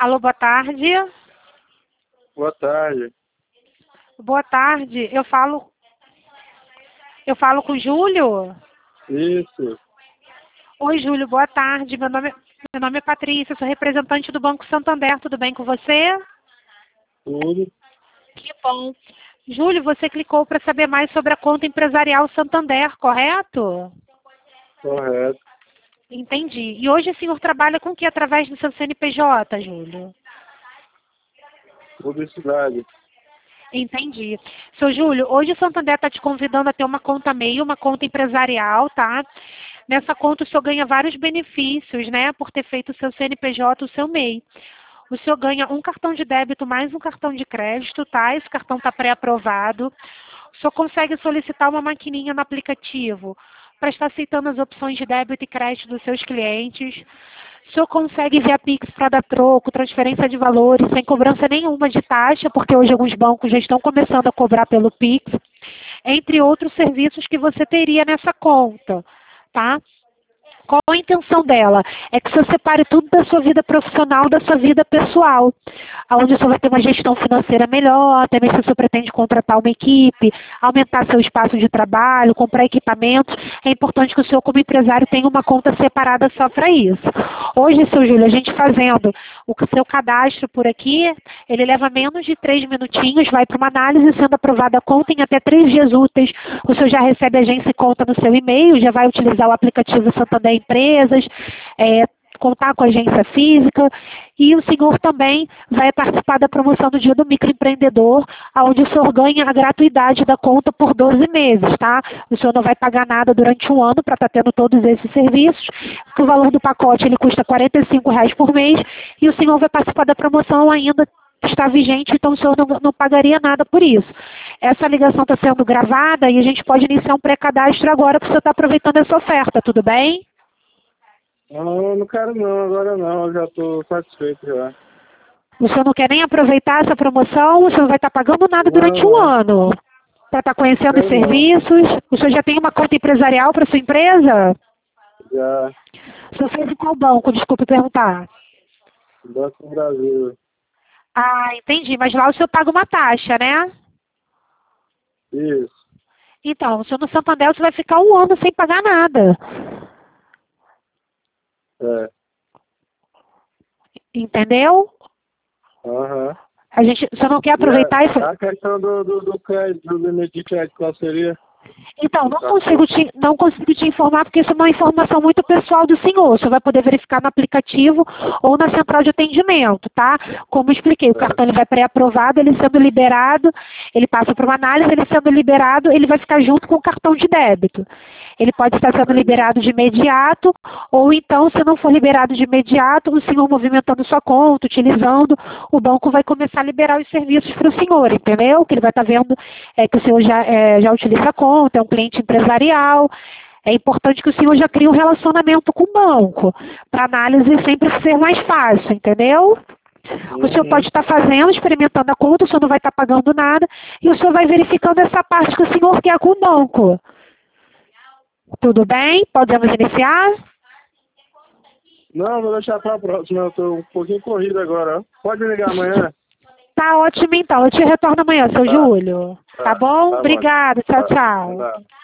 Alô, boa tarde. Boa tarde. Boa tarde. Eu falo com o Júlio? Isso. Oi, Júlio, boa tarde. Meu nome é Patrícia, sou representante do Banco Santander. Tudo bem com você? Tudo. Que bom. Júlio, você clicou para saber mais sobre a conta empresarial Santander, correto? Correto. Entendi. E hoje o senhor trabalha com o que através do seu CNPJ, Júlio? Publicidade. Entendi. Seu Júlio, hoje o Santander está te convidando a ter uma conta MEI, uma conta empresarial, tá? Nessa conta o senhor ganha vários benefícios, né? Por ter feito o seu CNPJ, o seu MEI. O senhor ganha um cartão de débito mais um cartão de crédito, tá? Esse cartão está pré-aprovado. O senhor consegue solicitar uma maquininha no aplicativo para estar aceitando as opções de débito e crédito dos seus clientes. O senhor consegue via Pix para dar troco, transferência de valores, sem cobrança nenhuma de taxa, porque hoje alguns bancos já estão começando a cobrar pelo Pix, entre outros serviços que você teria nessa conta, tá? Qual a intenção dela? É que você separe tudo da sua vida profissional da sua vida pessoal, onde você vai ter uma gestão financeira melhor, também se você pretende contratar uma equipe, aumentar seu espaço de trabalho, comprar equipamentos, é importante que o senhor como empresário tenha uma conta separada só para isso. Hoje, seu Júlio, a gente fazendo o seu cadastro por aqui, ele leva menos de 3 minutinhos, vai para uma análise, sendo aprovada a conta em até 3 dias úteis, o senhor já recebe a agência e conta no seu e-mail, já vai utilizar o aplicativo Santander Empresas, contar com a agência física, e o senhor também vai participar da promoção do Dia do Microempreendedor, onde o senhor ganha a gratuidade da conta por 12 meses, tá? O senhor não vai pagar nada durante um ano para estar tendo todos esses serviços, o valor do pacote ele custa R$ 45 por mês, e o senhor vai participar da promoção ainda está vigente, então o senhor não pagaria nada por isso. Essa ligação está sendo gravada e a gente pode iniciar um pré-cadastro agora para o senhor estar aproveitando essa oferta, tudo bem? Não, não quero não, agora não, eu já estou satisfeito já. O senhor não quer nem aproveitar essa promoção, o senhor não vai estar pagando nada durante um Não, ano para estar conhecendo os quero não. serviços. O senhor já tem uma conta empresarial para sua empresa? Já. O senhor fez em qual banco? Desculpe perguntar. Banco do Brasil. Ah, entendi. Mas lá o senhor paga uma taxa, né? Isso. Então, o senhor no Santander você vai ficar um ano sem pagar nada. É. Entendeu? Aham. O senhor não quer E aproveitar isso? a questão do crédito, do limite de crédito, qual seria? Então, não consigo te informar, porque isso é uma informação muito pessoal do senhor. O senhor vai poder verificar no aplicativo ou na central de atendimento, tá? Como eu expliquei, o cartão ele vai pré-aprovado, ele sendo liberado, ele passa por uma análise, ele sendo liberado, ele vai ficar junto com o cartão de débito. Ele pode estar sendo liberado de imediato, ou então, se não for liberado de imediato, o senhor movimentando sua conta, utilizando, o banco vai começar a liberar os serviços para o senhor, entendeu? Que ele vai estar vendo que o senhor já utiliza a conta, é um cliente empresarial. É importante que o senhor já crie um relacionamento com o banco, para a análise sempre ser mais fácil, entendeu? O senhor pode estar fazendo, experimentando a conta, o senhor não vai estar pagando nada, e o senhor vai verificando essa parte que o senhor quer com o banco. Tudo bem? Podemos iniciar? Não, vou deixar para a próxima, eu estou um pouquinho corrido agora. Ó. Pode ligar amanhã? Tá ótimo então, eu te retorno amanhã, seu Júlio. Tá bom? Tá bom. Obrigada, tchau, tchau. Tá.